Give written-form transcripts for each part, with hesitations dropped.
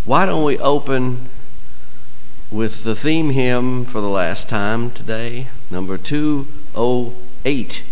Why don't we open with the theme hymn for the last time today, number 208.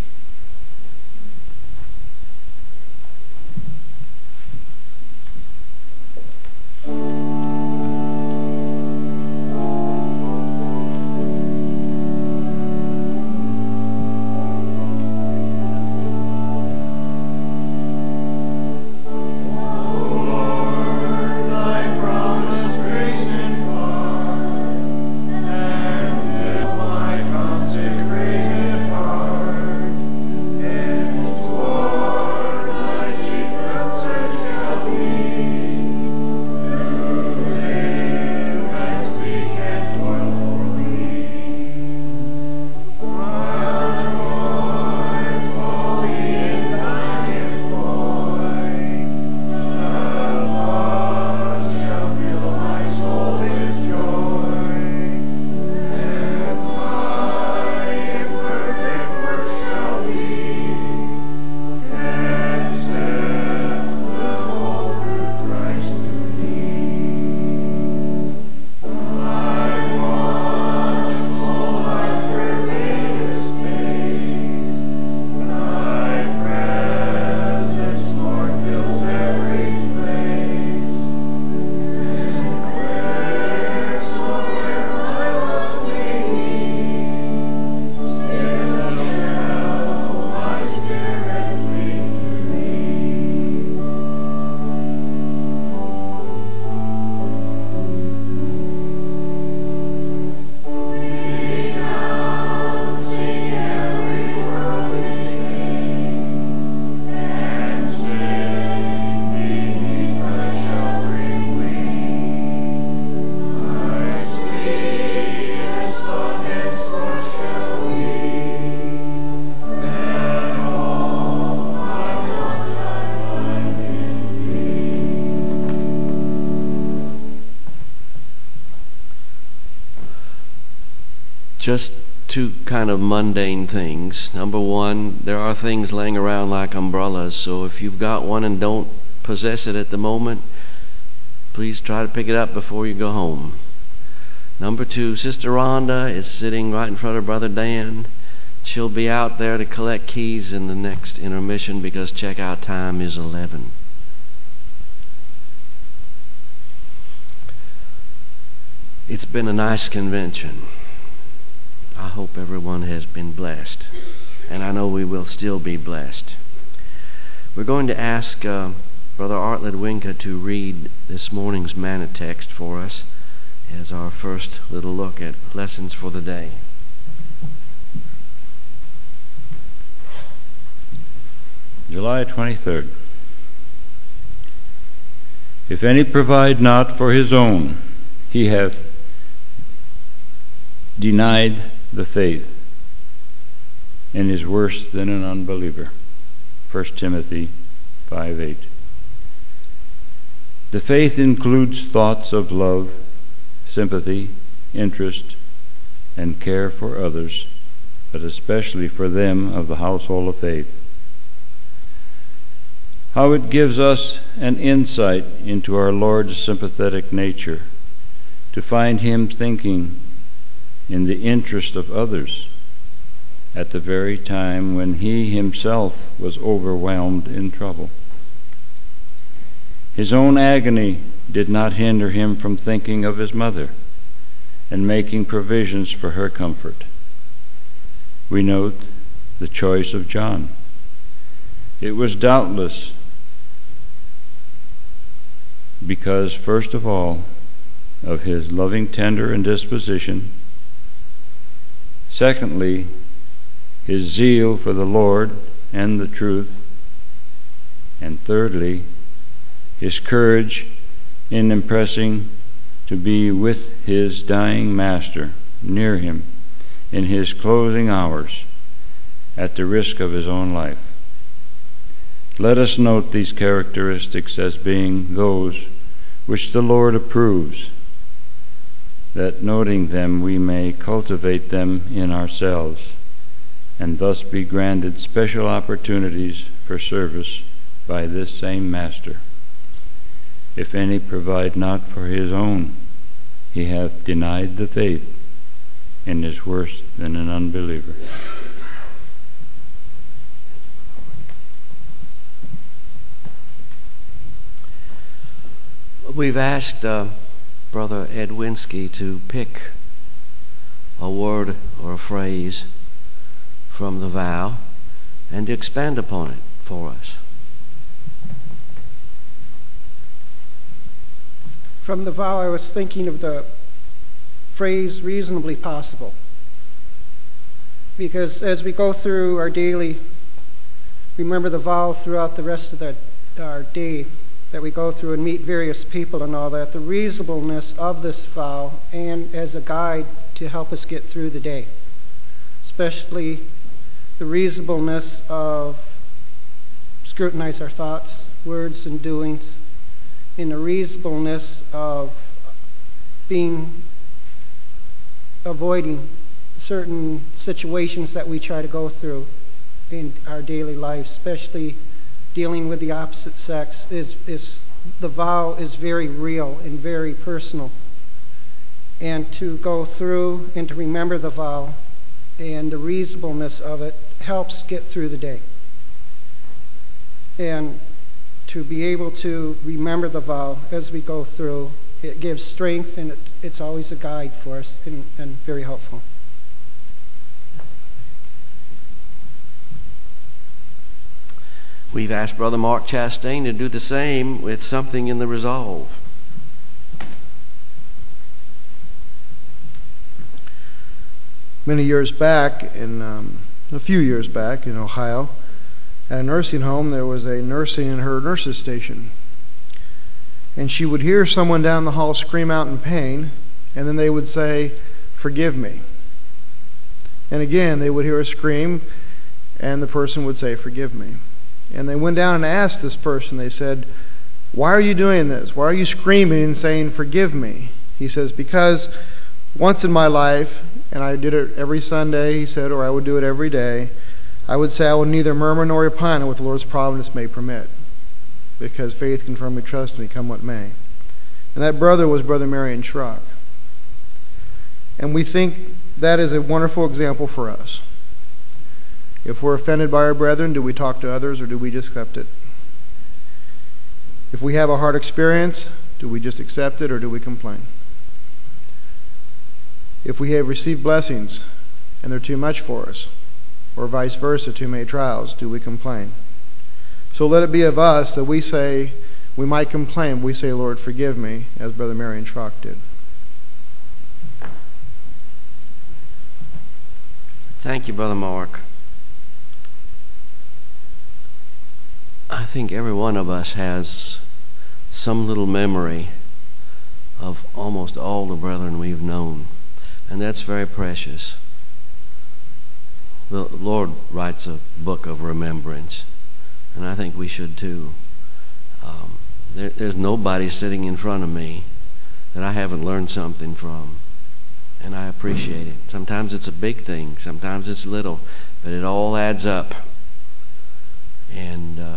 Just two kind of mundane things. Number one, there are things laying around like umbrellas, so if you've got one and don't possess it at the moment, please try to pick it up before you go home. Number two, Sister Rhonda is sitting right in front of Brother Dan. She'll be out there to collect keys in the next intermission because checkout time is 11. It's been a nice convention. I hope everyone has been blessed, and I know we will still be blessed. We're going to ask Brother Art Ledwinka to read this morning's manna text for us as our first little look at lessons for the day. July 23rd. If any provide not for his own, he hath denied the faith and is worse than an unbeliever. 1 Timothy 5:8. The faith includes thoughts of love, sympathy, interest, and care for others, but especially for them of the household of faith. How it gives us an insight into our Lord's sympathetic nature, to find him thinking in the interest of others at the very time when he himself was overwhelmed in trouble. His own agony did not hinder him from thinking of his mother and making provisions for her comfort. We note the choice of John. It was doubtless because, first of all, of his loving, tender indisposition. Secondly, his zeal for the Lord and the truth. And thirdly, his courage in impressing to be with his dying master near him in his closing hours at the risk of his own life. Let us note these characteristics as being those which the Lord approves, that noting them we may cultivate them in ourselves, and thus be granted special opportunities for service by this same Master. If any provide not for his own, he hath denied the faith, and is worse than an unbeliever. We've asked Brother Edwinski to pick a word or a phrase from the vow and to expand upon it for us. From the vow, I was thinking of the phrase reasonably possible. Because as we go through our daily, remember the vow throughout the rest of our day that we go through and meet various people and all that, the reasonableness of this vow and as a guide to help us get through the day. Especially the reasonableness of scrutinize our thoughts, words, and doings, in the reasonableness of avoiding certain situations that we try to go through in our daily life, especially dealing with the opposite sex. The vow is very real and very personal. And to go through and to remember the vow and the reasonableness of it helps get through the day. And to be able to remember the vow as we go through, it gives strength, and it's always a guide for us and very helpful. We've asked Brother Mark Chastain to do the same with something in the resolve. Many years back, a few years back in Ohio, at a nursing home, there was a nursing in her nurse's station. And she would hear someone down the hall scream out in pain, and then they would say, "Forgive me." And again, they would hear a scream, and the person would say, "Forgive me." And they went down and asked this person, they said, "Why are you doing this? Why are you screaming and saying, 'Forgive me'?" He says, "Because once in my life, and I did it every Sunday," he said, "or I would do it every day, I would say I would neither murmur nor repine at what the Lord's providence may permit, because faith can firmly trust me, come what may." And that brother was Brother Marion Schrock. And we think that is a wonderful example for us. If we're offended by our brethren, do we talk to others or do we just accept it? If we have a hard experience, do we just accept it or do we complain? If we have received blessings and they're too much for us, or vice versa, too many trials, do we complain? So let it be of us that we say, we might complain, we say, "Lord, forgive me," as Brother Marion Schrock did. Thank you, Brother Mark. I think every one of us has some little memory of almost all the brethren we've known, and that's very precious. The Lord writes a book of remembrance, and I think we should too. There's nobody sitting in front of me that I haven't learned something from, and I appreciate it. Sometimes it's a big thing, sometimes it's little, but it all adds up. And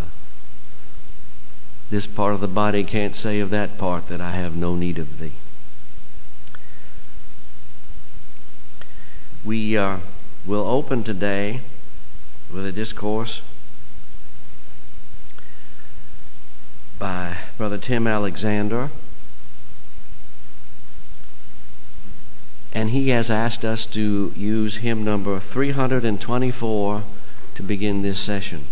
this part of the body can't say of that part that I have no need of thee. We will open today with a discourse by Brother Tim Alexander, and he has asked us to use hymn number 324 to begin this session.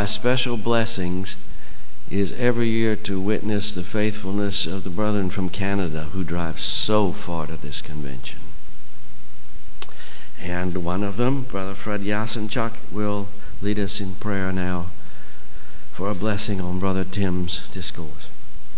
my special blessings is every year to witness the faithfulness of the brethren from Canada who drive so far to this convention. And one of them, Brother Fred Yasenchuk, will lead us in prayer now for a blessing on Brother Tim's discourse.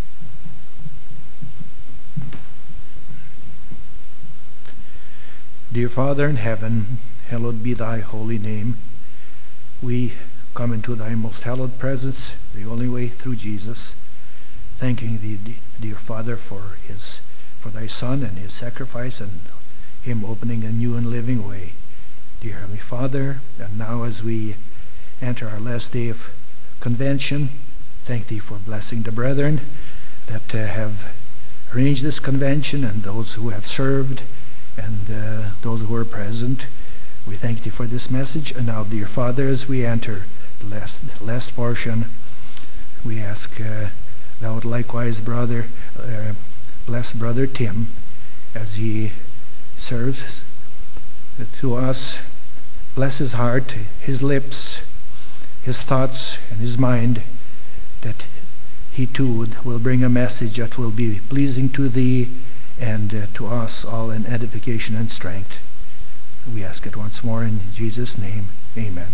Dear Father in heaven, hallowed be thy holy name. We come into thy most hallowed presence, the only way through Jesus, thanking thee, dear Father, for thy Son and his sacrifice and him opening a new and living way. Dear Heavenly Father, and now as we enter our last day of convention, thank thee for blessing the brethren that have arranged this convention and those who have served and those who are present. We thank thee for this message. And now, dear Father, as we enter the last portion, we ask thou would likewise, bless Brother Tim as he serves to us. Bless his heart, his lips, his thoughts, and his mind, that he too will bring a message that will be pleasing to thee and to us all in edification and strength. We ask it once more in Jesus' name. Amen.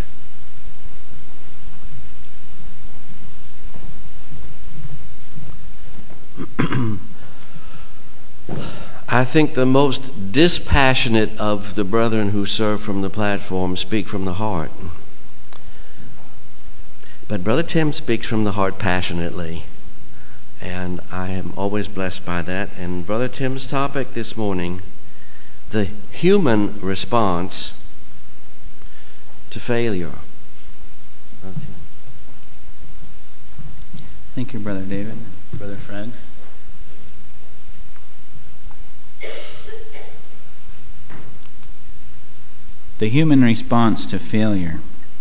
I think the most dispassionate of the brethren who serve from the platform speak from the heart. But Brother Tim speaks from the heart passionately, and I am always blessed by that. And Brother Tim's topic this morning, the human response to failure. Brother Tim. Thank you, Brother David, Brother Fred. The human response to failure.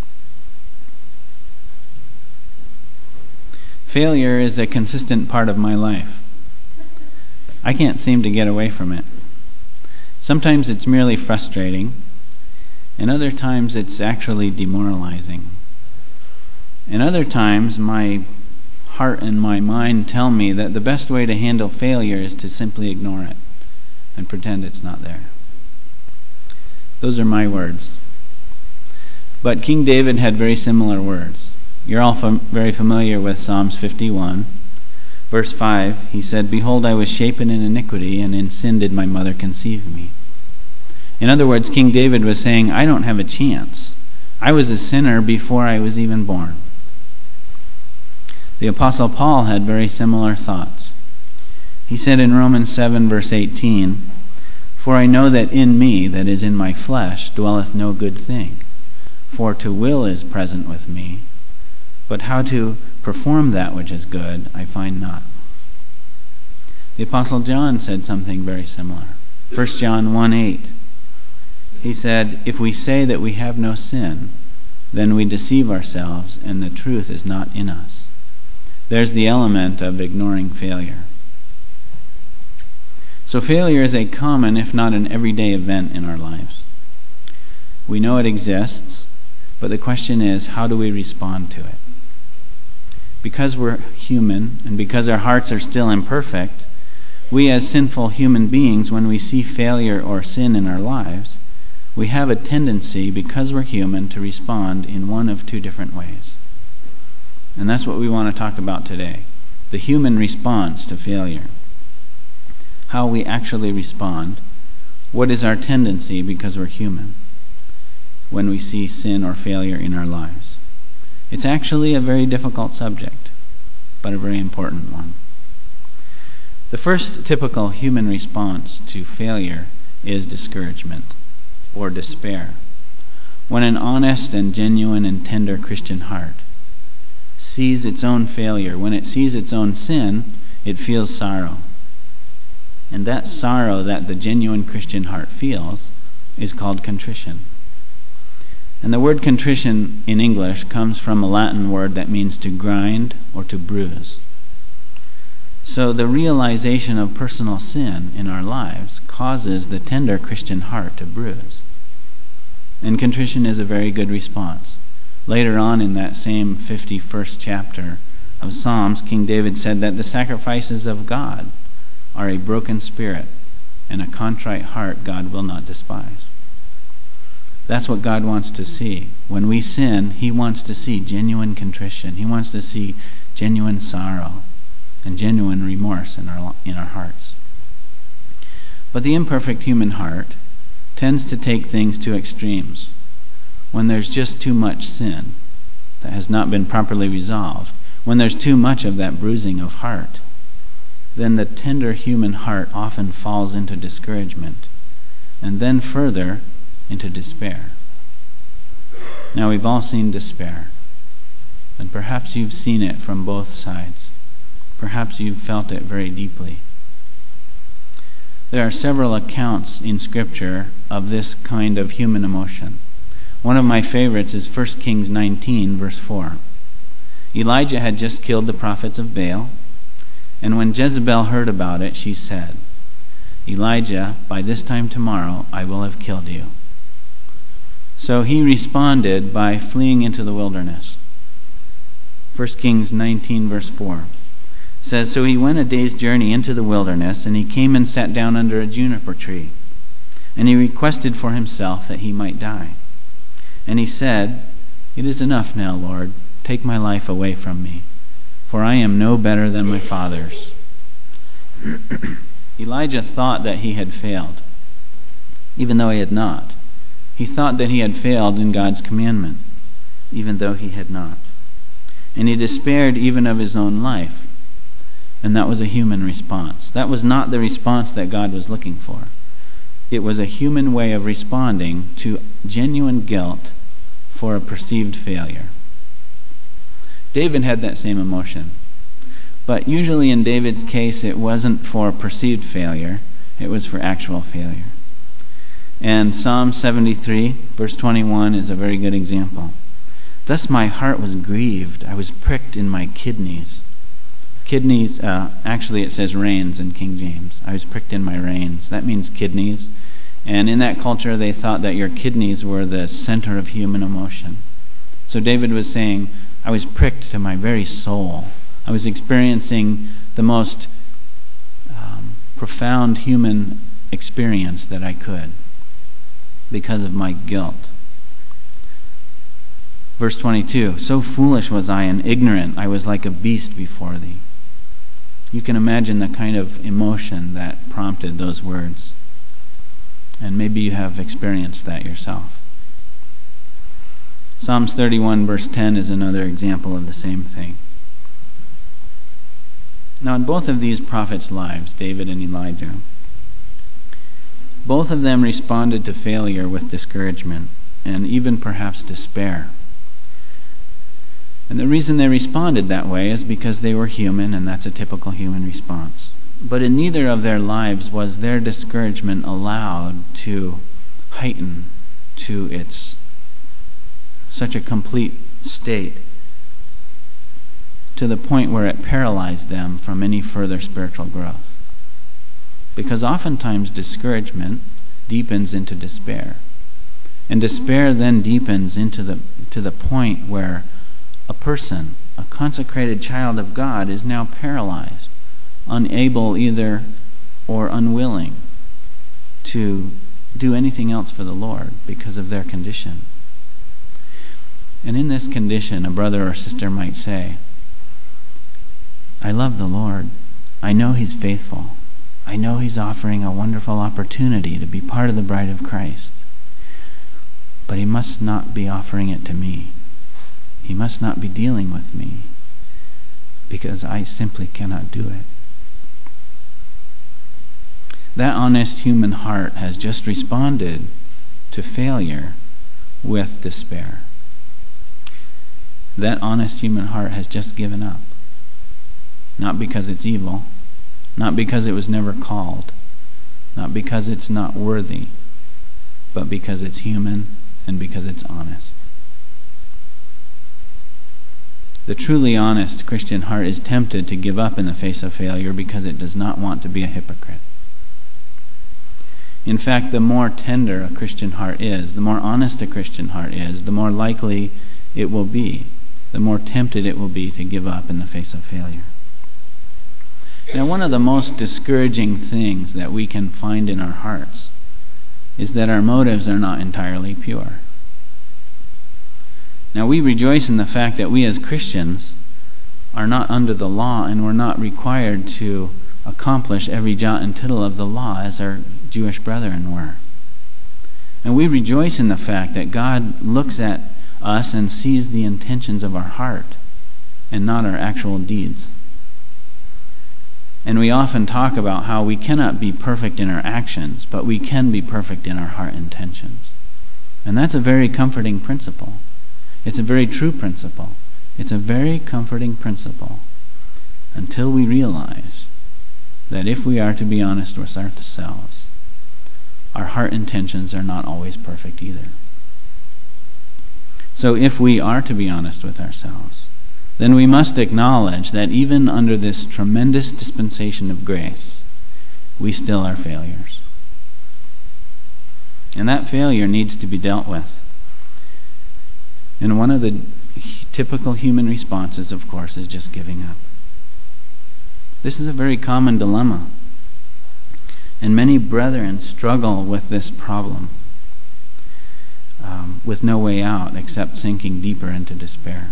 Failure is a consistent part of my life. I can't seem to get away from it. Sometimes it's merely frustrating, and other times it's actually demoralizing. And other times my heart and my mind tell me that the best way to handle failure is to simply ignore it and pretend it's not there. Those are my words. But King David had very similar words. You're all very familiar with Psalms 51. Verse 5, he said, "Behold, I was shapen in iniquity, and in sin did my mother conceive me." In other words, King David was saying, I don't have a chance. I was a sinner before I was even born. The Apostle Paul had very similar thoughts. He said in Romans 7, verse 18, "For I know that in me, that is in my flesh, dwelleth no good thing. For to will is present with me, but how to perform that which is good I find not." The Apostle John said something very similar. 1 John 1:8. He said, "If we say that we have no sin, then we deceive ourselves, and the truth is not in us." There's the element of ignoring failure. So failure is a common, if not an everyday event in our lives. We know it exists, but the question is, how do we respond to it? Because we're human, and because our hearts are still imperfect, we as sinful human beings, when we see failure or sin in our lives, we have a tendency, because we're human, to respond in one of two different ways. And that's what we want to talk about today. The human response to failure. How we actually respond. What is our tendency, because we're human, when we see sin or failure in our lives? It's actually a very difficult subject, but a very important one. The first typical human response to failure is discouragement or despair. When an honest and genuine and tender Christian heart sees its own failure, when it sees its own sin, it feels sorrow. And that sorrow that the genuine Christian heart feels is called contrition. And the word contrition in English comes from a Latin word that means to grind or to bruise. So the realization of personal sin in our lives causes the tender Christian heart to bruise. And contrition is a very good response. Later on in that same 51st chapter of Psalms, King David said that the sacrifices of God are a broken spirit, and a contrite heart God will not despise. That's what God wants to see. When we sin, He wants to see genuine contrition. He wants to see genuine sorrow and genuine remorse in our hearts. But the imperfect human heart tends to take things to extremes. When there's just too much sin that has not been properly resolved, when there's too much of that bruising of heart, then the tender human heart often falls into discouragement, and then further into despair. Now, we've all seen despair, and perhaps you've seen it from both sides. Perhaps you've felt it very deeply. There are several accounts in Scripture of this kind of human emotion. One of my favorites is 1 Kings 19, verse 4. Elijah had just killed the prophets of Baal, and when Jezebel heard about it, she said, "Elijah, by this time tomorrow I will have killed you." So he responded by fleeing into the wilderness. 1 Kings 19, verse 4 says, "So he went a day's journey into the wilderness, and he came and sat down under a juniper tree. And he requested for himself that he might die. And he said, 'It is enough now, Lord. Take my life away from me, for I am no better than my fathers.'" Elijah thought that he had failed, even though he had not. He thought that he had failed in God's commandment, even though he had not. And he despaired even of his own life. And that was a human response. That was not the response that God was looking for. It was a human way of responding to genuine guilt for a perceived failure. David had that same emotion. But usually in David's case, it wasn't for perceived failure. It was for actual failure. And Psalm 73, verse 21 is a very good example. "Thus my heart was grieved. I was pricked in my kidneys." Kidneys, actually it says reins in King James. "I was pricked in my reins." That means kidneys. And in that culture, they thought that your kidneys were the center of human emotion. So David was saying, I was pricked to my very soul. I was experiencing the most profound human experience that I could because of my guilt. Verse 22, "So foolish was I and ignorant, I was like a beast before thee." You can imagine the kind of emotion that prompted those words. And maybe you have experienced that yourself. Psalms 31 verse 10 is another example of the same thing. Now in both of these prophets' lives, David and Elijah, both of them responded to failure with discouragement and even perhaps despair. And the reason they responded that way is because they were human, and that's a typical human response. But in neither of their lives was their discouragement allowed to heighten to its such a complete state to the point where it paralyzed them from any further spiritual growth. Because oftentimes discouragement deepens into despair. And despair then deepens to the point where a person, a consecrated child of God, is now paralyzed, unable either or unwilling to do anything else for the Lord because of their condition. And in this condition, a brother or sister might say, I love the Lord. I know He's faithful. I know He's offering a wonderful opportunity to be part of the bride of Christ. But He must not be offering it to me. He must not be dealing with me because I simply cannot do it. That honest human heart has just responded to failure with despair. That honest human heart has just given up. Not because it's evil, not because it was never called, not because it's not worthy, but because it's human and because it's honest. The truly honest Christian heart is tempted to give up in the face of failure because it does not want to be a hypocrite. In fact, the more tender a Christian heart is, the more honest a Christian heart is, the more likely it will be, the more tempted it will be to give up in the face of failure. Now, one of the most discouraging things that we can find in our hearts is that our motives are not entirely pure. Now, we rejoice in the fact that we as Christians are not under the law, and we're not required to accomplish every jot and tittle of the law as our Jewish brethren were. And we rejoice in the fact that God looks at us and sees the intentions of our heart and not our actual deeds. And we often talk about how we cannot be perfect in our actions, but we can be perfect in our heart intentions. And that's a very comforting principle. It's a very true principle. It's a very comforting principle until we realize that if we are to be honest with ourselves, our heart intentions are not always perfect either. So if we are to be honest with ourselves, then we must acknowledge that even under this tremendous dispensation of grace, we still are failures. And that failure needs to be dealt with. And one of the typical human responses, of course, is just giving up. This is a very common dilemma. And many brethren struggle with this problem, with no way out except sinking deeper into despair.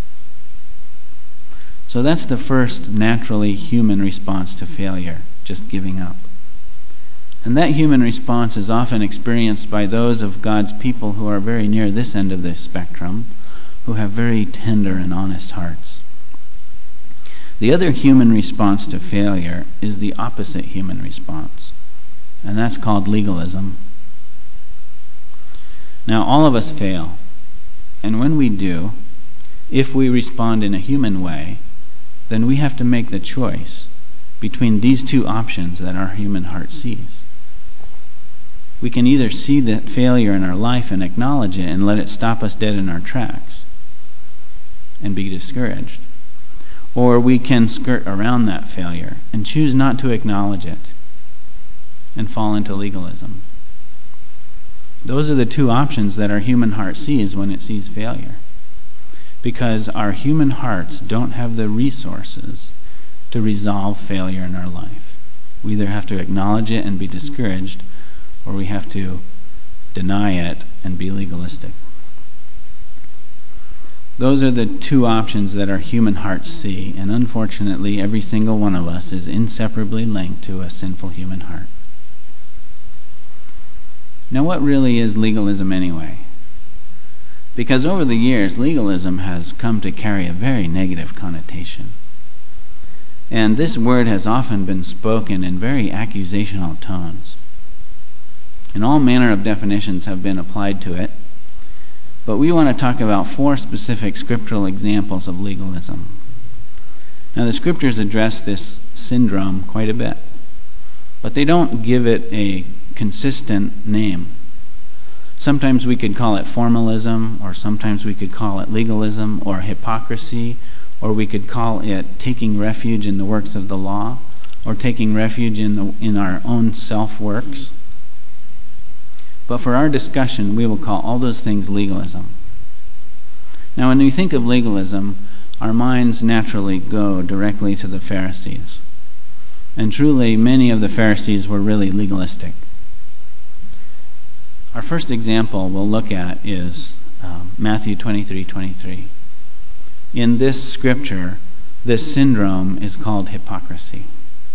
So that's the first naturally human response to failure, just giving up. And that human response is often experienced by those of God's people who are very near this end of the spectrum, who have very tender and honest hearts. The other human response to failure is the opposite human response, and that's called legalism. Now, all of us fail, and when we do, if we respond in a human way, then we have to make the choice between these two options that our human heart sees. We can either see that failure in our life and acknowledge it and let it stop us dead in our tracks and be discouraged. Or we can skirt around that failure and choose not to acknowledge it and fall into legalism. Those are the two options that our human heart sees when it sees failure. Because our human hearts don't have the resources to resolve failure in our life. We either have to acknowledge it and be discouraged, or we have to deny it and be legalistic. Those are the two options that our human hearts see, and unfortunately every single one of us is inseparably linked to a sinful human heart. Now, what really is legalism anyway? Because over the years, legalism has come to carry a very negative connotation. And this word has often been spoken in very accusational tones. And all manner of definitions have been applied to it. But we want to talk about 4 specific scriptural examples of legalism. Now, the scriptures address this syndrome quite a bit, but they don't give it a consistent name. Sometimes we could call it formalism, or sometimes we could call it legalism, or hypocrisy, or we could call it taking refuge in the works of the law, or taking refuge in our own self-works. But for our discussion, we will call all those things legalism. Now, when we think of legalism, our minds naturally go directly to the Pharisees. And truly, many of the Pharisees were really legalistic. Our first example we'll look at is Matthew 23:23. In this scripture, this syndrome is called hypocrisy.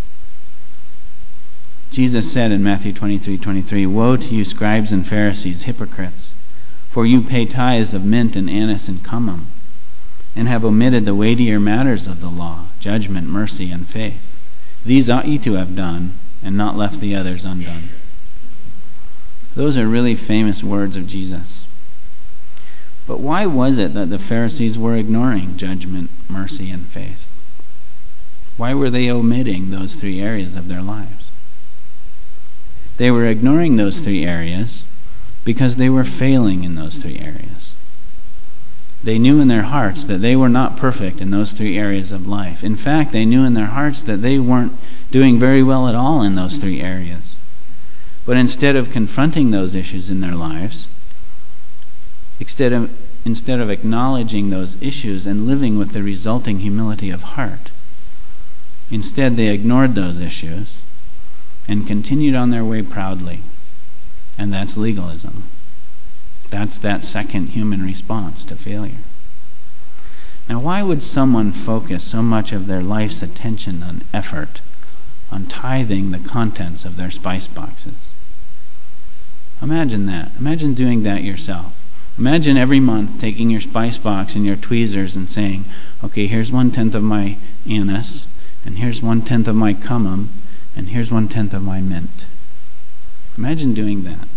Jesus said in Matthew 23:23, "Woe to you, scribes and Pharisees, hypocrites, for you pay tithes of mint and anise and cumin, and have omitted the weightier matters of the law, judgment, mercy, and faith. These ought ye to have done, and not left the others undone." Those are really famous words of Jesus. But why was it that the Pharisees were ignoring judgment, mercy, and faith? Why were they omitting those 3 areas of their lives? They were ignoring those 3 areas because they were failing in those 3 areas. They knew in their hearts that they were not perfect in those 3 areas of life. In fact, they knew in their hearts that they weren't doing very well at all in those 3 areas. But instead of confronting those issues in their lives, instead instead of acknowledging those issues and living with the resulting humility of heart. Instead, they ignored those issues and continued on their way proudly. And that's legalism. That's that second human response to failure. Now, why would someone focus so much of their life's attention and effort on tithing the contents of their spice boxes? Imagine that. Imagine doing that yourself. Imagine every month taking your spice box and your tweezers and saying, okay, here's 1/10 of my anise, and here's 1/10 of my cummin, and here's 1/10 of my mint. Imagine doing that.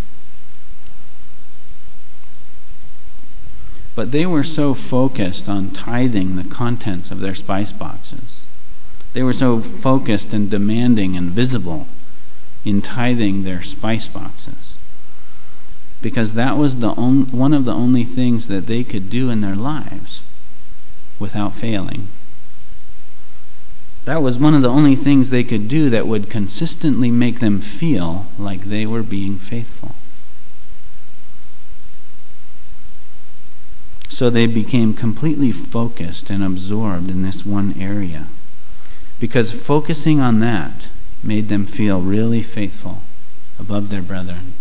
But they were so focused on tithing the contents of their spice boxes. They were so focused and demanding and visible in tithing their spice boxes, because that was one of the only things that they could do in their lives without failing. That was one of the only things they could do that would consistently make them feel like they were being faithful. So they became completely focused and absorbed in this one area, because focusing on that made them feel really faithful above their brethren.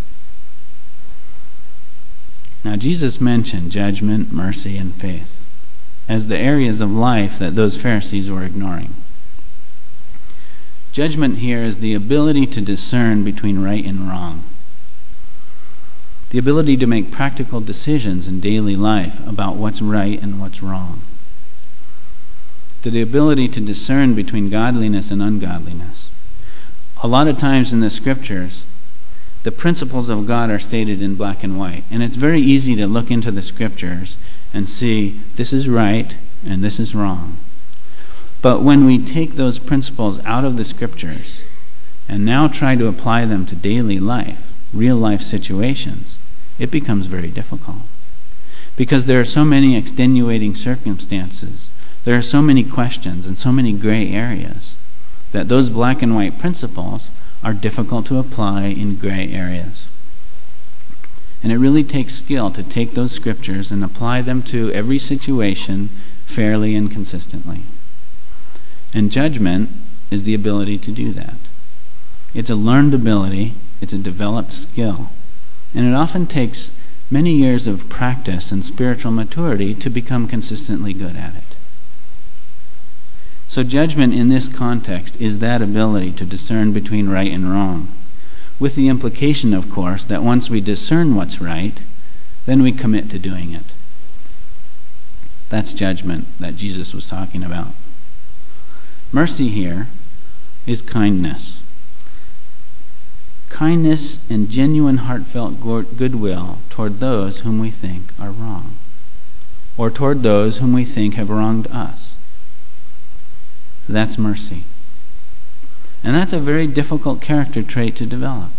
Now, Jesus mentioned judgment, mercy, and faith as the areas of life that those Pharisees were ignoring. Judgment here is the ability to discern between right and wrong, the ability to make practical decisions in daily life about what's right and what's wrong, the ability to discern between godliness and ungodliness. A lot of times in the Scriptures, the principles of God are stated in black and white, and it's very easy to look into the Scriptures and see this is right and this is wrong. But when we take those principles out of the Scriptures and now try to apply them to daily life, real life situations, it becomes very difficult, because there are so many extenuating circumstances, there are so many questions and so many gray areas, that those black and white principles are difficult to apply in gray areas. And it really takes skill to take those Scriptures and apply them to every situation fairly and consistently. And judgment is the ability to do that. It's a learned ability, it's a developed skill, and it often takes many years of practice and spiritual maturity to become consistently good at it. So judgment in this context is that ability to discern between right and wrong, with the implication, of course, that once we discern what's right, then we commit to doing it. That's judgment that Jesus was talking about. Mercy here is kindness. Kindness and genuine heartfelt goodwill toward those whom we think are wrong, or toward those whom we think have wronged us. That's mercy. And that's a very difficult character trait to develop.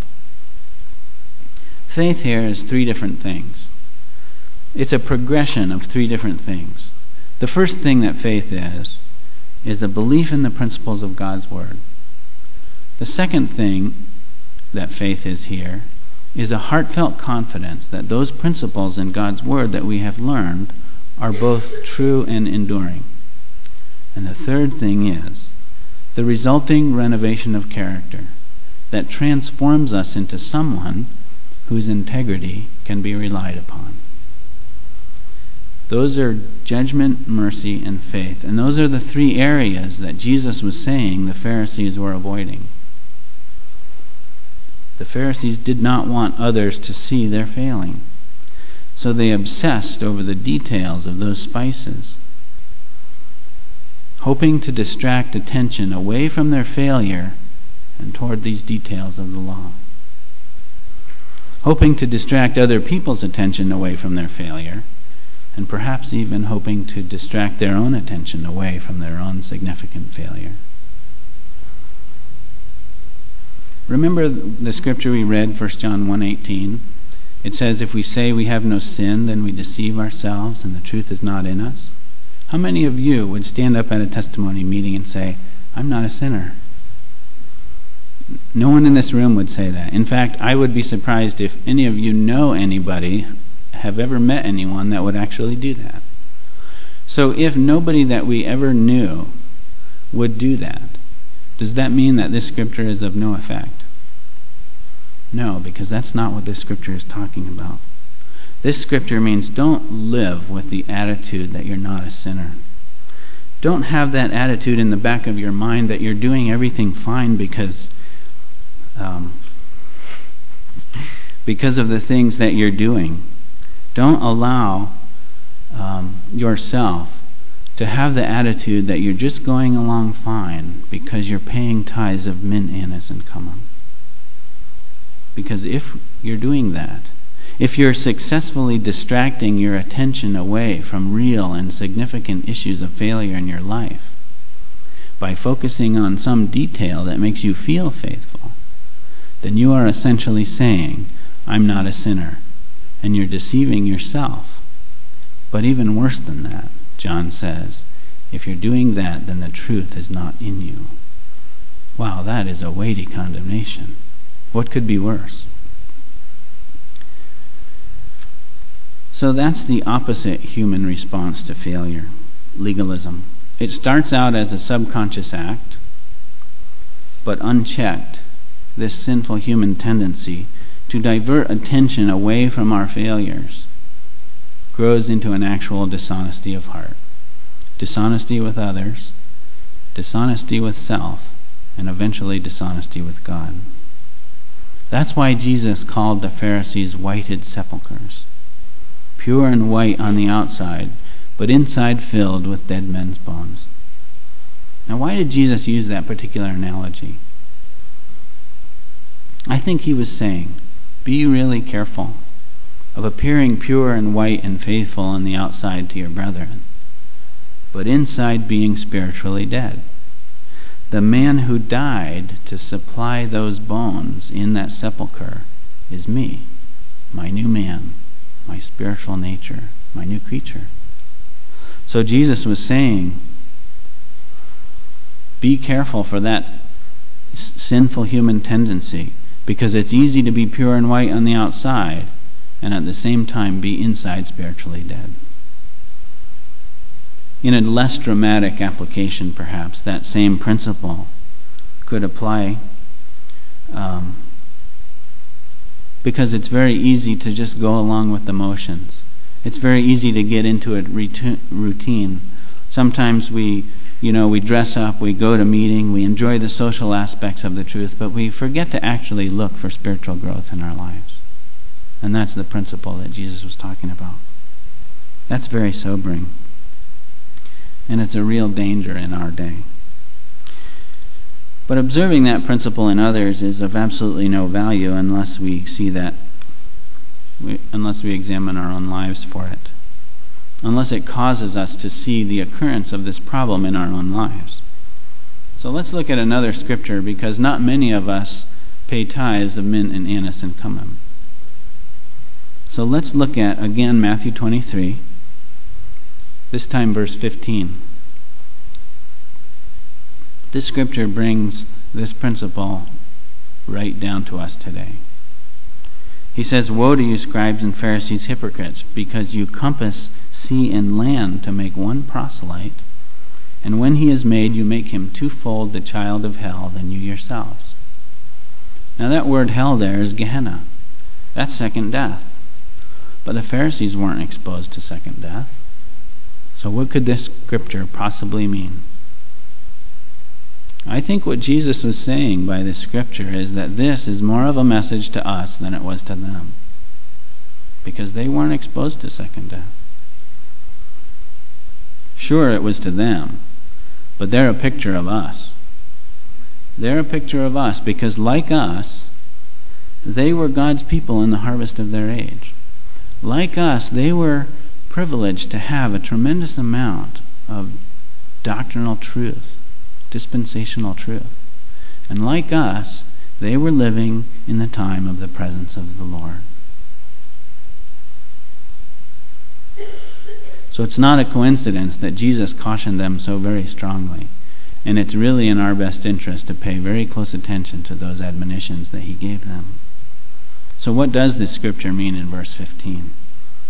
Faith here is three different things. It's a progression of three different things. The first thing that faith is a belief in the principles of God's Word. The second thing that faith is here is a heartfelt confidence that those principles in God's Word that we have learned are both true and enduring. And the third thing is the resulting renovation of character that transforms us into someone whose integrity can be relied upon. Those are judgment, mercy, and faith. And those are the three areas that Jesus was saying the Pharisees were avoiding. The Pharisees did not want others to see their failing, so they obsessed over the details of those spices, hoping to distract attention away from their failure and toward these details of the law, hoping to distract other people's attention away from their failure, and perhaps even hoping to distract their own attention away from their own significant failure. Remember the scripture we read, 1 John 1:18? It says, if we say we have no sin, then we deceive ourselves and the truth is not in us. How many of you would stand up at a testimony meeting and say, I'm not a sinner? No one in this room would say that. In fact, I would be surprised if any of you know anybody have ever met anyone that would actually do that. So if nobody that we ever knew would do that, does that mean that this scripture is of no effect? No, because that's not what this scripture is talking about. This scripture means don't live with the attitude that you're not a sinner. Don't have that attitude in the back of your mind that you're doing everything fine because of the things that you're doing. Don't allow yourself to have the attitude that you're just going along fine because you're paying tithes of mint, anise, and cumin. Because if you're doing that, if you're successfully distracting your attention away from real and significant issues of failure in your life by focusing on some detail that makes you feel faithful, then you are essentially saying, I'm not a sinner, and you're deceiving yourself. But even worse than that, John says, if you're doing that, then the truth is not in you. Wow, that is a weighty condemnation. What could be worse? So that's the opposite human response to failure, legalism. It starts out as a subconscious act, but unchecked, this sinful human tendency to divert attention away from our failures grows into an actual dishonesty of heart. Dishonesty with others, dishonesty with self, and eventually dishonesty with God. That's why Jesus called the Pharisees whited sepulchres, pure and white on the outside, but inside filled with dead men's bones. Now, why did Jesus use that particular analogy? I think he was saying, be really careful of appearing pure and white and faithful on the outside to your brethren, but inside being spiritually dead. The man who died to supply those bones in that sepulcher is me, my new man, my spiritual nature, my new creature. So Jesus was saying, be careful for that sinful human tendency, because it's easy to be pure and white on the outside and at the same time be inside spiritually dead. In a less dramatic application, perhaps, that same principle could apply because it's very easy to just go along with the motions. It's very easy to get into a routine. Sometimes we dress up, we go to meeting, we enjoy the social aspects of the truth, but we forget to actually look for spiritual growth in our lives. And that's the principle that Jesus was talking about. That's very sobering. And it's a real danger in our day. But observing that principle in others is of absolutely no value unless we examine our own lives for it. Unless it causes us to see the occurrence of this problem in our own lives. So let's look at another scripture, because not many of us pay tithes of mint and anise and cumin. So let's look at, again, Matthew 23, this time verse 15. This scripture brings this principle right down to us today. He says, "Woe to you, scribes and Pharisees, hypocrites, because you compass sea and land to make one proselyte, and when he is made, you make him twofold the child of hell than you yourselves." Now that word hell there is Gehenna. That's second death. But the Pharisees weren't exposed to second death. So what could this scripture possibly mean? I think what Jesus was saying by this scripture is that this is more of a message to us than it was to them, because they weren't exposed to second death. Sure, it was to them, but they're a picture of us. They're a picture of us because, like us, they were God's people in the harvest of their age. Like us, they were privileged to have a tremendous amount of doctrinal truth, dispensational truth. And like us, they were living in the time of the presence of the Lord. So it's not a coincidence that Jesus cautioned them so very strongly. And it's really in our best interest to pay very close attention to those admonitions that he gave them. So what does this scripture mean in verse 15?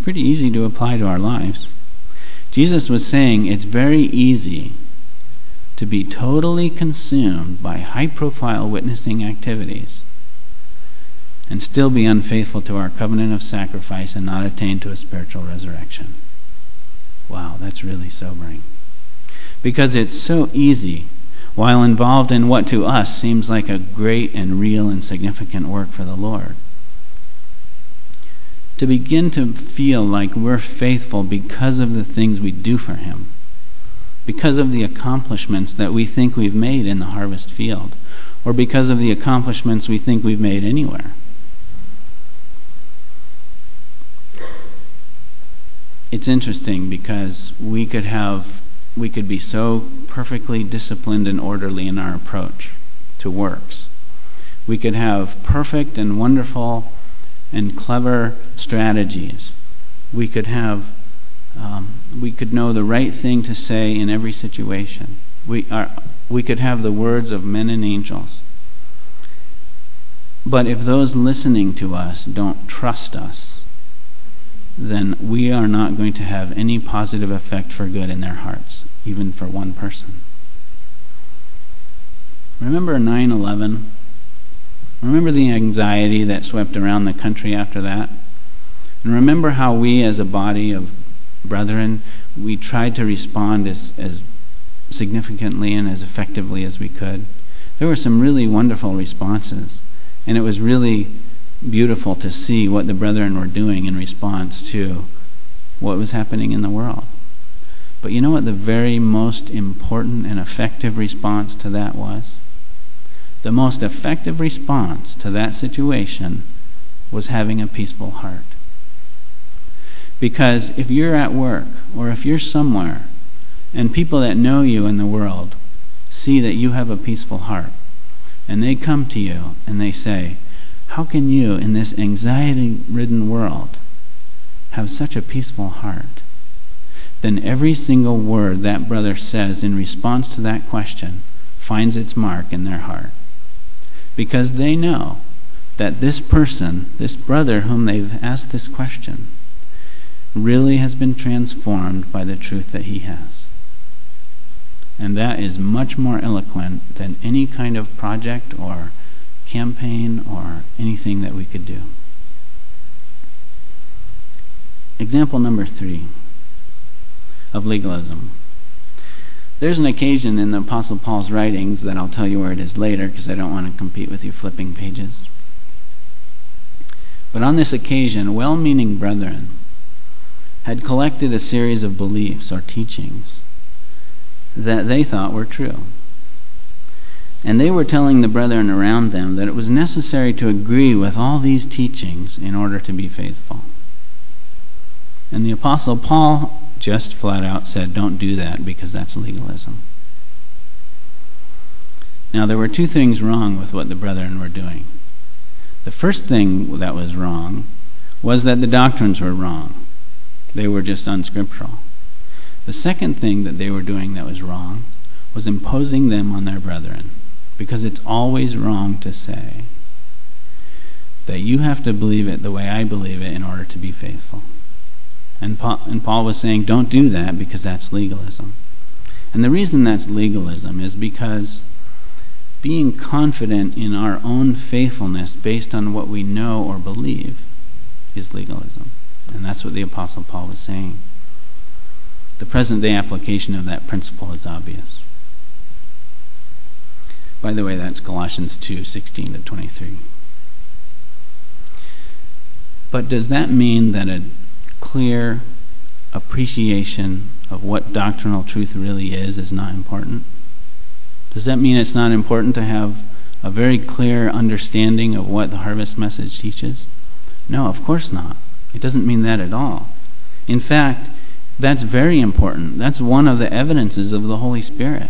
pretty easy to apply to our lives. Jesus was saying it's very easy to be totally consumed by high-profile witnessing activities and still be unfaithful to our covenant of sacrifice and not attain to a spiritual resurrection. Wow, that's really sobering. Because it's so easy, while involved in what to us seems like a great and real and significant work for the Lord, to begin to feel like we're faithful because of the things we do for Him, because of the accomplishments that we think we've made in the harvest field, or because of the accomplishments we think we've made anywhere. It's interesting because we could be so perfectly disciplined and orderly in our approach to works. We could have perfect and wonderful and clever strategies. We could know the right thing to say in every situation. We could have the words of men and angels. But if those listening to us don't trust us, then we are not going to have any positive effect for good in their hearts, even for one person. Remember 9/11? Remember the anxiety that swept around the country after that? And remember how we as a body of brethren, we tried to respond as significantly and as effectively as we could. There were some really wonderful responses, and it was really beautiful to see what the brethren were doing in response to what was happening in the world. But you know what the very most important and effective response to that was? The most effective response to that situation was having a peaceful heart. Because if you're at work or if you're somewhere and people that know you in the world see that you have a peaceful heart and they come to you and they say, how can you in this anxiety-ridden world have such a peaceful heart? Then every single word that brother says in response to that question finds its mark in their heart. Because they know that this person, this brother whom they've asked this question, really has been transformed by the truth that he has. And that is much more eloquent than any kind of project or campaign or anything that we could do. Example number 3 of legalism. There's an occasion in the Apostle Paul's writings that I'll tell you where it is later because I don't want to compete with you flipping pages. But on this occasion, well-meaning brethren had collected a series of beliefs or teachings that they thought were true. And they were telling the brethren around them that it was necessary to agree with all these teachings in order to be faithful. And the Apostle Paul just flat out said, don't do that because that's legalism. Now, there were 2 things wrong with what the brethren were doing. The first thing that was wrong was that the doctrines were wrong. They were just unscriptural. The second thing that they were doing that was wrong was imposing them on their brethren. Because it's always wrong to say that you have to believe it the way I believe it in order to be faithful. And Paul was saying, don't do that because that's legalism. And the reason that's legalism is because being confident in our own faithfulness based on what we know or believe is legalism. And that's what the Apostle Paul was saying. The present-day application of that principle is obvious. By the way, that's Colossians 2:16-23. But does that mean that a clear appreciation of what doctrinal truth really is not important? Does that mean it's not important to have a very clear understanding of what the harvest message teaches? No, of course not. It doesn't mean that at all. In fact, that's very important. That's one of the evidences of the Holy Spirit.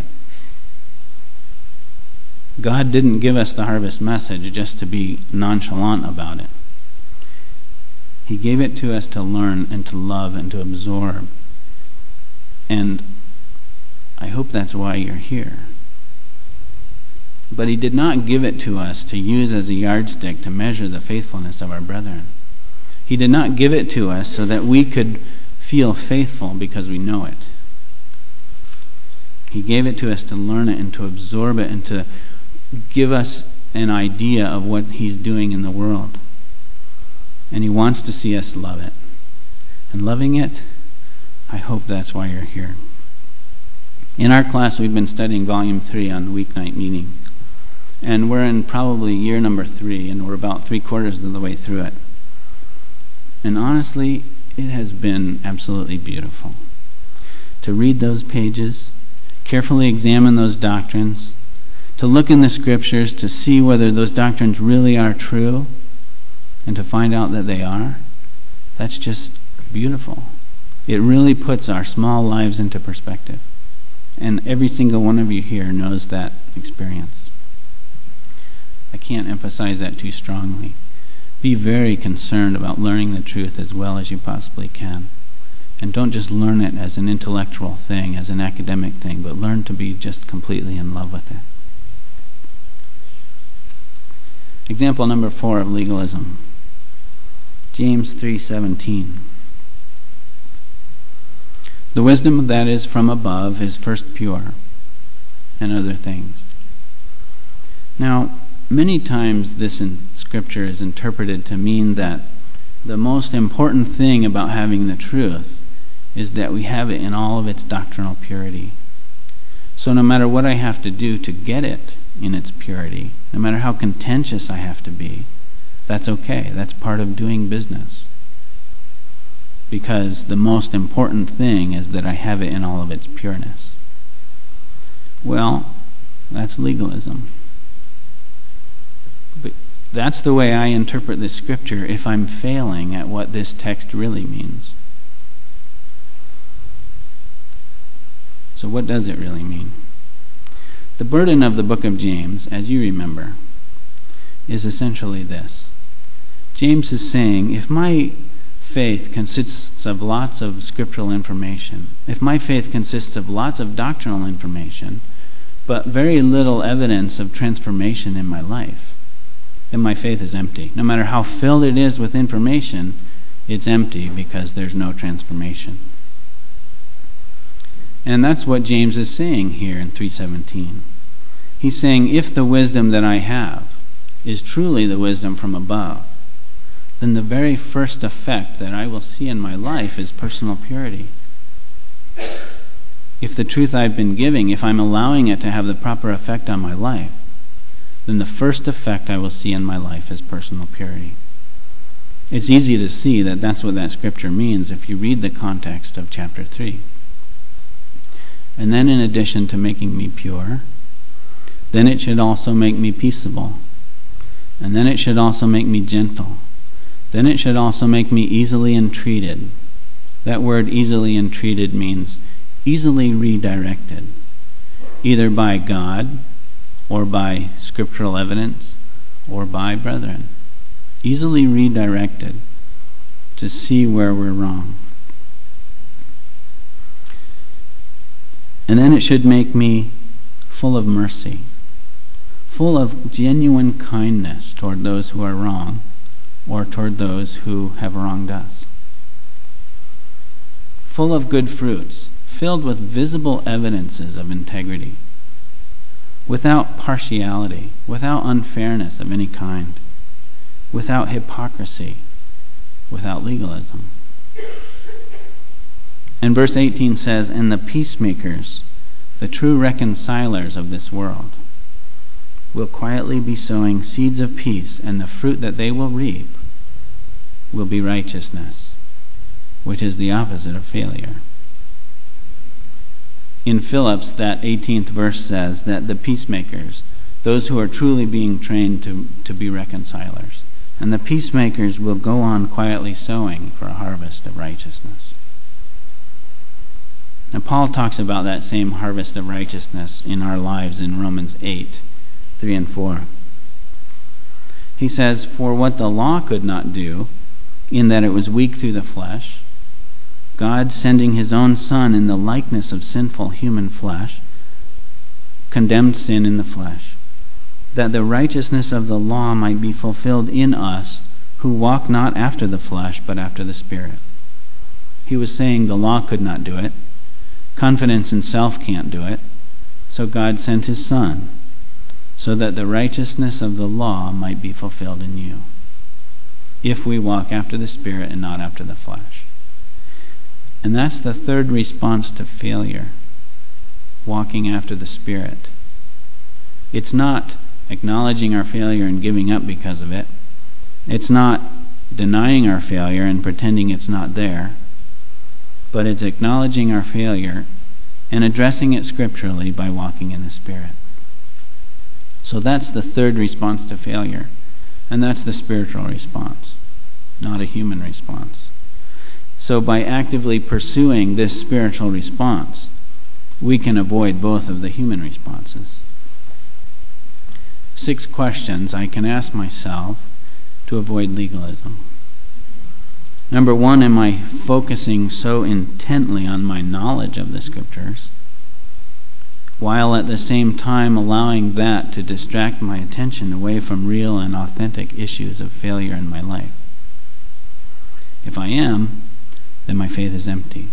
God didn't give us the harvest message just to be nonchalant about it. He gave it to us to learn and to love and to absorb. And I hope that's why you're here. But He did not give it to us to use as a yardstick to measure the faithfulness of our brethren. He He did not give it to us so that we could feel faithful because we know it. He gave it to us to learn it and to absorb it and to give us an idea of what He's doing in the world. And He wants to see us love it. And loving it, I hope that's why you're here. In our class, we've been studying Volume 3 on the weeknight meeting. And we're in probably year number 3, and we're about 3/4 of the way through it. And honestly, it has been absolutely beautiful to read those pages, carefully examine those doctrines, to look in the Scriptures to see whether those doctrines really are true, and to find out that they are. That's just beautiful. It really puts our small lives into perspective. And every single one of you here knows that experience. I can't emphasize that too strongly. Be very concerned about learning the truth as well as you possibly can. And don't just learn it as an intellectual thing, as an academic thing, but learn to be just completely in love with it. Example number 4 of legalism. James 3:17. The wisdom that is from above is first pure, and other things. Now, many times this in Scripture is interpreted to mean that the most important thing about having the truth is that we have it in all of its doctrinal purity. So no matter what I have to do to get it in its purity, no matter how contentious I have to be, that's okay. That's part of doing business. Because the most important thing is that I have it in all of its pureness. Well, that's legalism. But that's the way I interpret this Scripture if I'm failing at what this text really means. So what does it really mean? The burden of the book of James, as you remember, is essentially this. James is saying, if my faith consists of lots of scriptural information, if my faith consists of lots of doctrinal information, but very little evidence of transformation in my life, then my faith is empty. No matter how filled it is with information, it's empty because there's no transformation. And that's what James is saying here in 3:17. He's saying, if the wisdom that I have is truly the wisdom from above, then the very first effect that I will see in my life is personal purity. If the truth I've been giving, if I'm allowing it to have the proper effect on my life, then the first effect I will see in my life is personal purity. It's easy to see that that's what that Scripture means if you read the context of chapter 3. And then in addition to making me pure, then it should also make me peaceable. And then it should also make me gentle. Then it should also make me easily entreated. That word easily entreated means easily redirected, either by God or by scriptural evidence or by brethren. Easily redirected to see where we're wrong. And then it should make me full of mercy, full of genuine kindness toward those who are wrong or toward those who have wronged us. Full of good fruits, filled with visible evidences of integrity, without partiality, without unfairness of any kind, without hypocrisy, without legalism. And verse 18 says, and the peacemakers, the true reconcilers of this world, will quietly be sowing seeds of peace, and the fruit that they will reap will be righteousness, which is the opposite of failure. In Philipps, that 18th verse says that the peacemakers, those who are truly being trained to be reconcilers, and the peacemakers will go on quietly sowing for a harvest of righteousness. Now Paul talks about that same harvest of righteousness in our lives in Romans 8:3 and 4. He says, for what the law could not do, in that it was weak through the flesh, God, sending his own Son in the likeness of sinful human flesh, condemned sin in the flesh, that the righteousness of the law might be fulfilled in us who walk not after the flesh, but after the Spirit. He was saying the law could not do it. Confidence in self can't do it. So God sent His Son, so that the righteousness of the law might be fulfilled in you, if we walk after the Spirit and not after the flesh. And that's the third response to failure, walking after the Spirit. It's not acknowledging our failure and giving up because of it. It's not denying our failure and pretending it's not there. But it's acknowledging our failure and addressing it scripturally by walking in the Spirit. So that's the third response to failure. And that's the spiritual response, not a human response. So by actively pursuing this spiritual response, we can avoid both of the human responses. 6 questions I can ask myself to avoid legalism. Number 1, am I focusing so intently on my knowledge of the Scriptures, while at the same time allowing that to distract my attention away from real and authentic issues of failure in my life? If I am, then my faith is empty.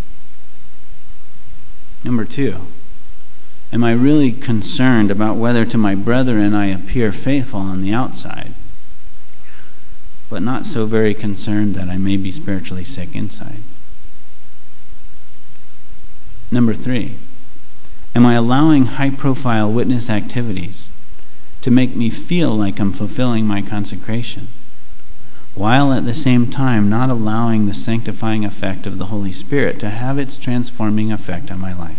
Number 2, am I really concerned about whether to my brethren I appear faithful on the outside, but not so very concerned that I may be spiritually sick inside? Number 3, am I allowing high-profile witness activities to make me feel like I'm fulfilling my consecration, while at the same time not allowing the sanctifying effect of the Holy Spirit to have its transforming effect on my life?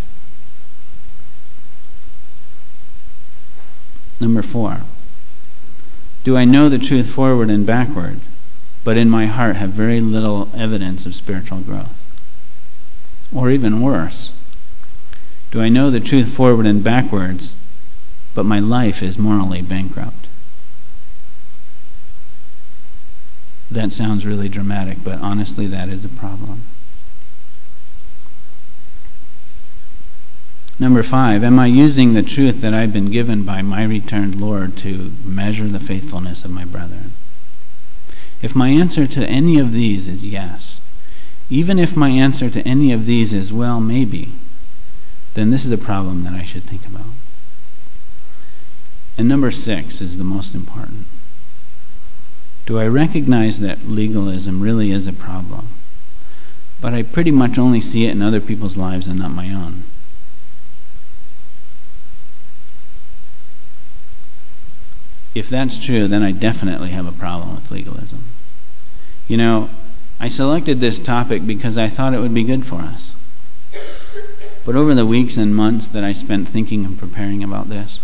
Number 4, do I know the truth forward and backward, but in my heart have very little evidence of spiritual growth? Or even worse, do I know the truth forward and backwards, but my life is morally bankrupt? That sounds really dramatic, but honestly, that is a problem. Number 5, am I using the truth that I've been given by my returned Lord to measure the faithfulness of my brethren? If my answer to any of these is yes, even if my answer to any of these is well, maybe, then this is a problem that I should think about. And number 6 is the most important. Do I recognize that legalism really is a problem, but I pretty much only see it in other people's lives and not my own? If that's true, then I definitely have a problem with legalism. You know, I selected this topic because I thought it would be good for us. But over the weeks and months that I spent thinking and preparing about this,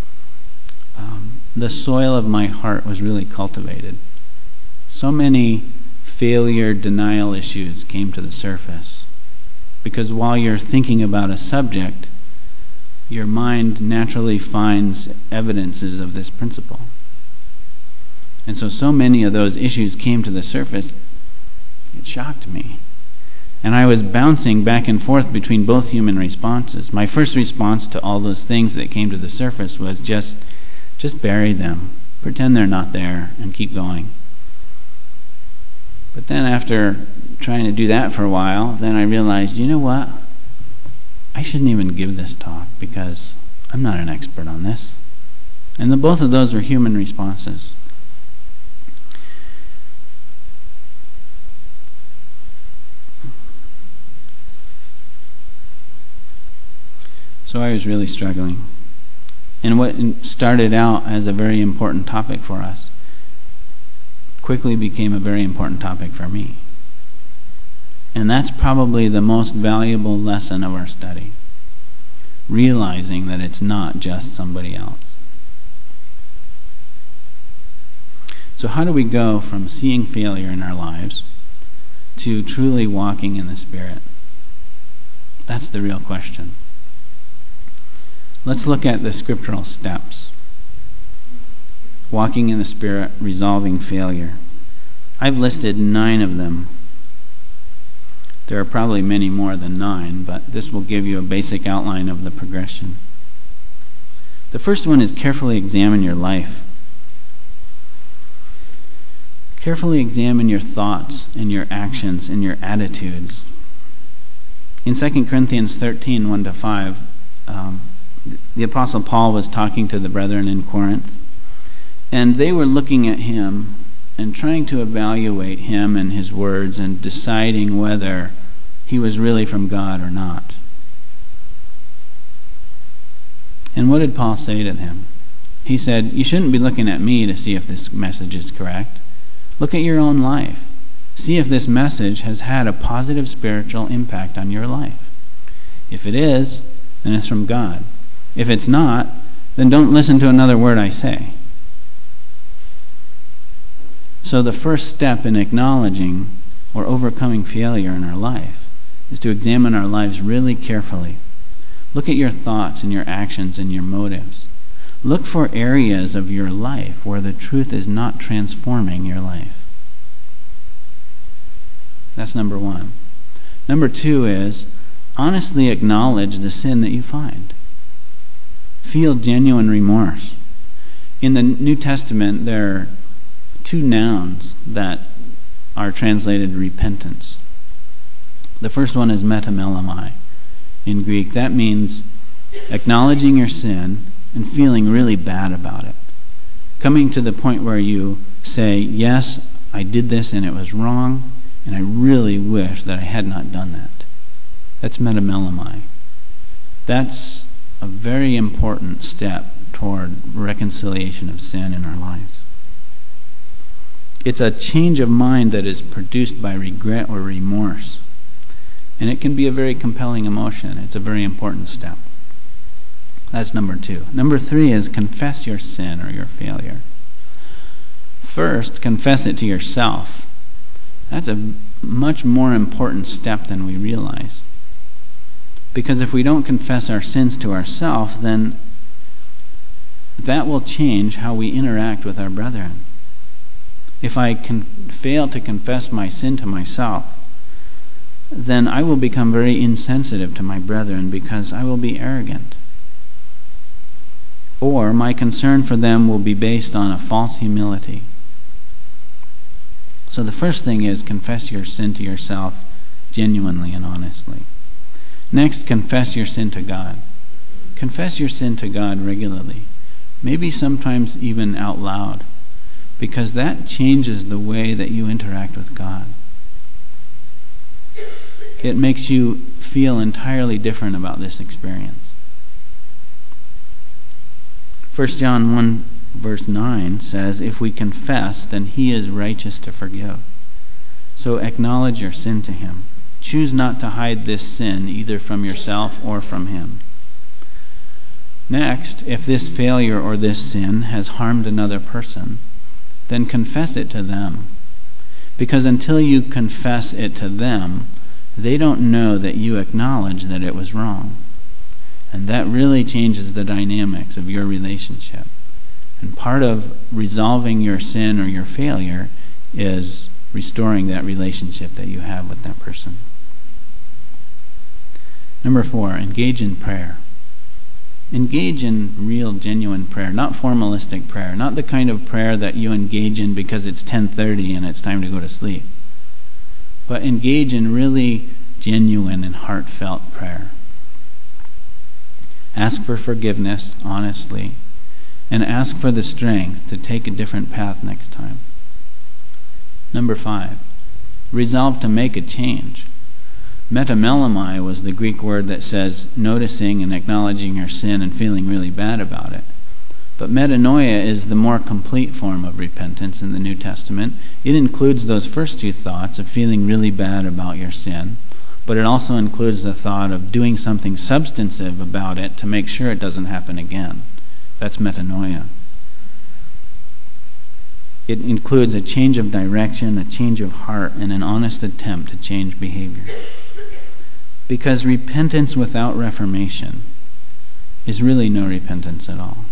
the soil of my heart was really cultivated. So many failure denial issues came to the surface. Because while you're thinking about a subject, your mind naturally finds evidences of this principle. And so many of those issues came to the surface, it shocked me. And I was bouncing back and forth between both human responses. My first response to all those things that came to the surface was just bury them, pretend they're not there, and keep going. But then after trying to do that for a while, then I realized, you know what? I shouldn't even give this talk because I'm not an expert on this. And both of those were human responses. So I was really struggling. And what started out as a very important topic for us quickly became a very important topic for me. And that's probably the most valuable lesson of our study. Realizing that it's not just somebody else. So how do we go from seeing failure in our lives to truly walking in the Spirit? That's the real question. Let's look at the scriptural steps. Walking in the Spirit, resolving failure. I've listed 9 of them. There are probably many more than 9, but this will give you a basic outline of the progression. The first one is carefully examine your life. Carefully examine your thoughts and your actions and your attitudes. In 2 Corinthians 13, 1-5, the Apostle Paul was talking to the brethren in Corinth, and they were looking at him and trying to evaluate him and his words and deciding whether he was really from God or not. And what did Paul say to them? He said, you shouldn't be looking at me to see if this message is correct. Look at your own life. See if this message has had a positive spiritual impact on your life. If it is, then it's from God. If it's not, then don't listen to another word I say. So the first step in acknowledging or overcoming failure in our life is to examine our lives really carefully. Look at your thoughts and your actions and your motives. Look for areas of your life where the truth is not transforming your life. That's number one. Number two is honestly acknowledge the sin that you find. Feel genuine remorse. In the New Testament, there are two nouns that are translated repentance. The first one is metamelomai in Greek. That means acknowledging your sin and feeling really bad about it. Coming to the point where you say, yes, I did this and it was wrong, and I really wish that I had not done that. That's metamelomai. That's a very important step toward reconciliation of sin in our lives. It's a change of mind that is produced by regret or remorse. And it can be a very compelling emotion. It's a very important step. That's number two. Number three is confess your sin or your failure. First, confess it to yourself. That's a much more important step than we realize. Because if we don't confess our sins to ourselves, then that will change how we interact with our brethren. If I fail to confess my sin to myself, then I will become very insensitive to my brethren because I will be arrogant. Or my concern for them will be based on a false humility. So the first thing is confess your sin to yourself genuinely and honestly. Next, confess your sin to God. Confess your sin to God regularly. Maybe sometimes even out loud, because that changes the way that you interact with God. It makes you feel entirely different about this experience. 1 John 1 verse 9 says, if we confess, then He is righteous to forgive. So acknowledge your sin to Him. Choose not to hide this sin either from yourself or from Him. Next, if this failure or this sin has harmed another person, then confess it to them. Because until you confess it to them, they don't know that you acknowledge that it was wrong. And that really changes the dynamics of your relationship. And part of resolving your sin or your failure is restoring that relationship that you have with that person. Number 4, engage in prayer. Engage in real, genuine prayer, not formalistic prayer, not the kind of prayer that you engage in because it's 10:30 and it's time to go to sleep. But engage in really genuine and heartfelt prayer. Ask for forgiveness, honestly, and ask for the strength to take a different path next time. Number 5, resolve to make a change. Metamelomai was the Greek word that says noticing and acknowledging your sin and feeling really bad about it. But metanoia is the more complete form of repentance in the New Testament. It includes those first two thoughts of feeling really bad about your sin, but it also includes the thought of doing something substantive about it to make sure it doesn't happen again. That's metanoia. It includes a change of direction, a change of heart, and an honest attempt to change behavior. Because repentance without reformation is really no repentance at all.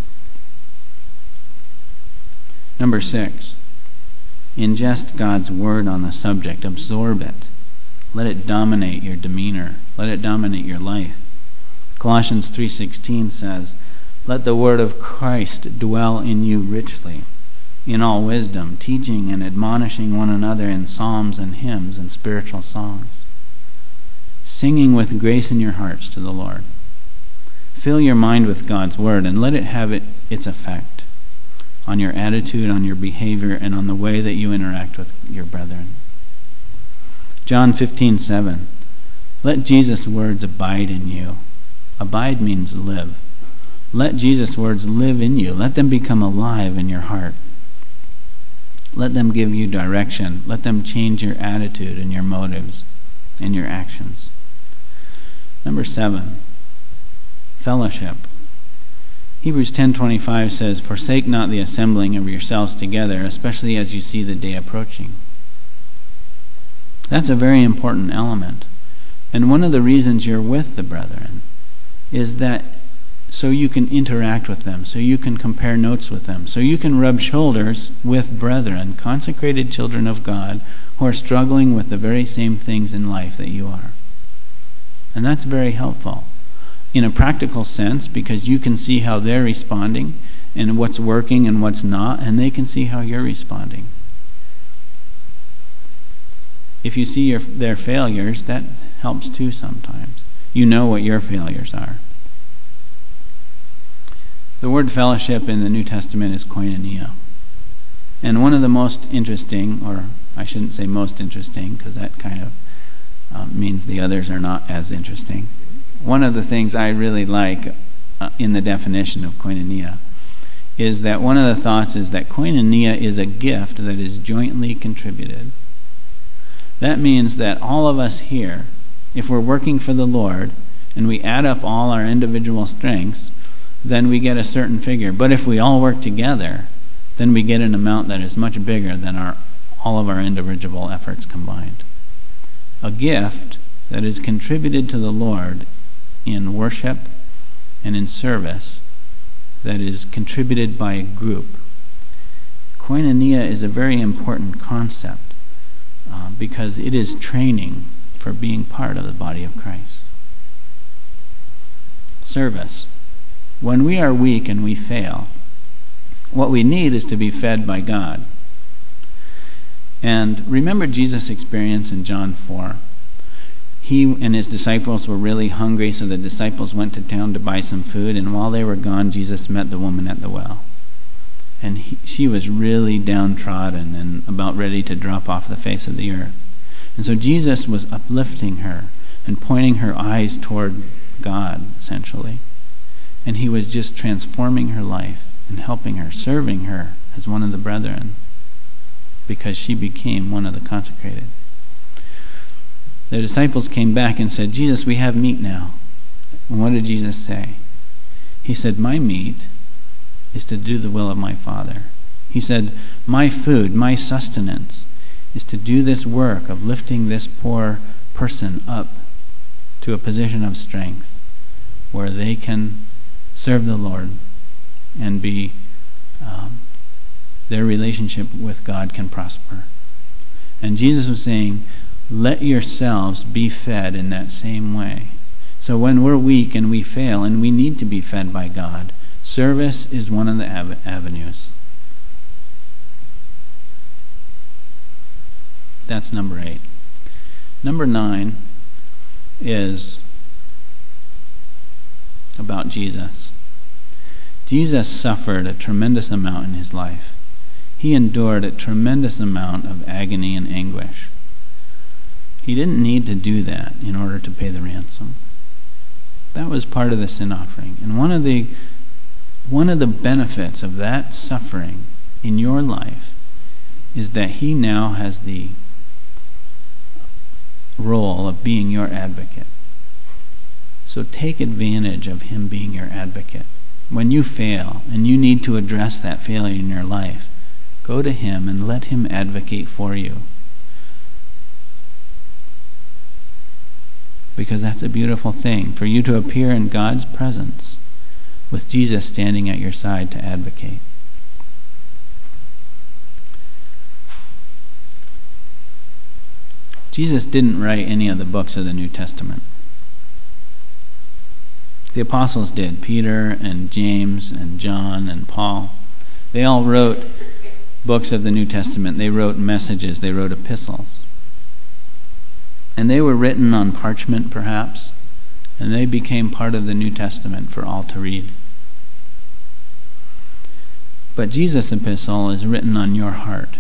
Number 6, ingest God's word on the subject. Absorb it. Let it dominate your demeanor. Let it dominate your life. Colossians 3:16 says, let the word of Christ dwell in you richly. in all wisdom, teaching and admonishing one another in psalms and hymns and spiritual songs, singing with grace in your hearts to the Lord. Fill your mind with God's Word and let it have its effect on your attitude, on your behavior, and on the way that you interact with your brethren. John 15:7. Let Jesus' words abide in you. Abide means live. Let Jesus' words live in you. Let them become alive in your heart. Let them give you direction. Let them change your attitude and your motives and your actions. Number 7, fellowship. Hebrews 10:25 says, "Forsake not the assembling of yourselves together, especially as you see the day approaching." That's a very important element. And one of the reasons you're with the brethren is that so you can interact with them, so you can compare notes with them, so you can rub shoulders with brethren, consecrated children of God, who are struggling with the very same things in life that you are. And that's very helpful in a practical sense, because you can see how they're responding and what's working and what's not, and they can see how you're responding. If you see their failures, that helps too sometimes. You know what your failures are. The word fellowship in the New Testament is koinonia. And one of the most interesting, or I shouldn't say most interesting, because that kind of means the others are not as interesting. One of the things I really like in the definition of koinonia is that one of the thoughts is that koinonia is a gift that is jointly contributed. That means that all of us here, if we're working for the Lord and we add up all our individual strengths, then we get a certain figure. But if we all work together, then we get an amount that is much bigger than all of our individual efforts combined. A gift that is contributed to the Lord in worship and in service, that is contributed by a group. Koinonia is a very important concept because it is training for being part of the body of Christ. Service. When we are weak and we fail, what we need is to be fed by God. And remember Jesus' experience in John 4. He and his disciples were really hungry, so the disciples went to town to buy some food, and while they were gone, Jesus met the woman at the well. And she was really downtrodden and about ready to drop off the face of the earth. And so Jesus was uplifting her and pointing her eyes toward God, essentially. And he was just transforming her life and helping her, serving her as one of the brethren, because she became one of the consecrated. The disciples came back and said, "Jesus, we have meat now." And what did Jesus say? He said, "My meat is to do the will of my Father." He said, "My food, my sustenance is to do this work of lifting this poor person up to a position of strength where they can serve the Lord and be their relationship with God can prosper." And Jesus was saying, let yourselves be fed in that same way. So when we're weak and we fail and we need to be fed by God, service is one of the avenues. That's number 8. Number 9 is about Jesus. Jesus suffered a tremendous amount in his life. He endured a tremendous amount of agony and anguish. He didn't need to do that in order to pay the ransom. That was part of the sin offering. And one of the benefits of that suffering in your life is that he now has the role of being your advocate. So take advantage of him being your advocate. When you fail and you need to address that failure in your life, go to him and let him advocate for you. Because that's a beautiful thing, for you to appear in God's presence with Jesus standing at your side to advocate. Jesus didn't write any of the books of the New Testament. The apostles did. Peter and James and John and Paul. They all wrote books of the New Testament, they wrote messages, they wrote epistles. And they were written on parchment, perhaps, and they became part of the New Testament for all to read. But Jesus' epistle is written on your heart,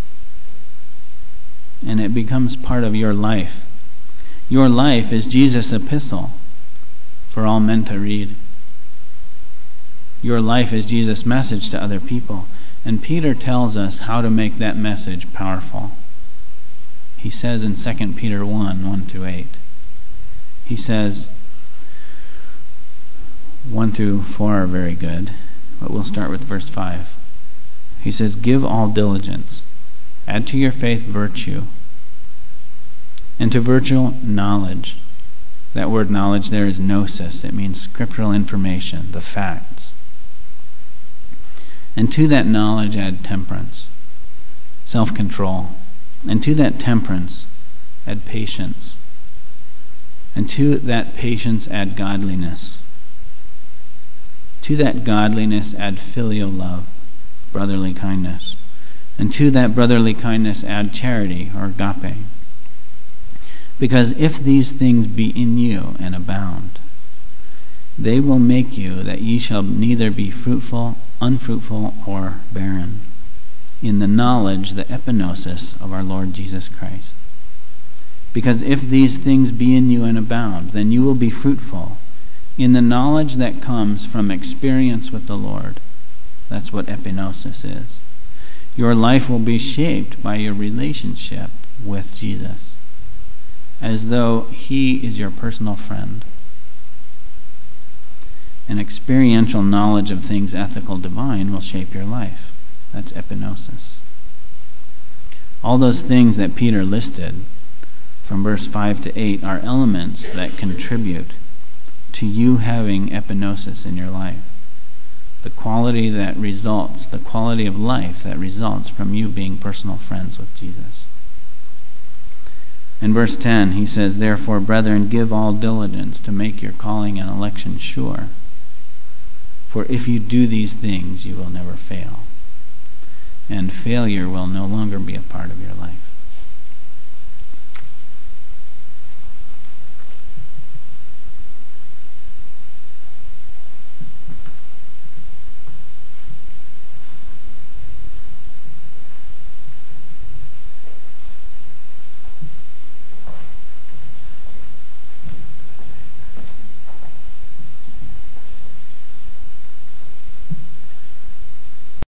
and it becomes part of your life. Your life is Jesus' epistle for all men to read. Your life is Jesus' message to other people. And Peter tells us how to make that message powerful. He says in 2 Peter 1:1-8, he says, 1-4 are very good, but we'll start with verse 5. He says, give all diligence, add to your faith virtue, and to virtue knowledge. That word knowledge there is gnosis. It means scriptural information, the facts. And to that knowledge add temperance, self-control. And to that temperance add patience. And to that patience add godliness. To that godliness add filial love, brotherly kindness. And to that brotherly kindness add charity, or agape. Because if these things be in you and abound, they will make you that ye shall neither be fruitful, unfruitful, or barren, in the knowledge, the epinosis of our Lord Jesus Christ. Because if these things be in you and abound, then you will be fruitful in the knowledge that comes from experience with the Lord. That's what epinosis is. Your life will be shaped by your relationship with Jesus, as though He is your personal friend. An experiential knowledge of things ethical, divine will shape your life. That's epinosis. All those things that Peter listed from verse 5-8 are elements that contribute to you having epinosis in your life. The quality that results, the quality of life that results from you being personal friends with Jesus. In verse 10, he says, therefore, brethren, give all diligence to make your calling and election sure. For if you do these things, you will never fail. And failure will no longer be a part of your life.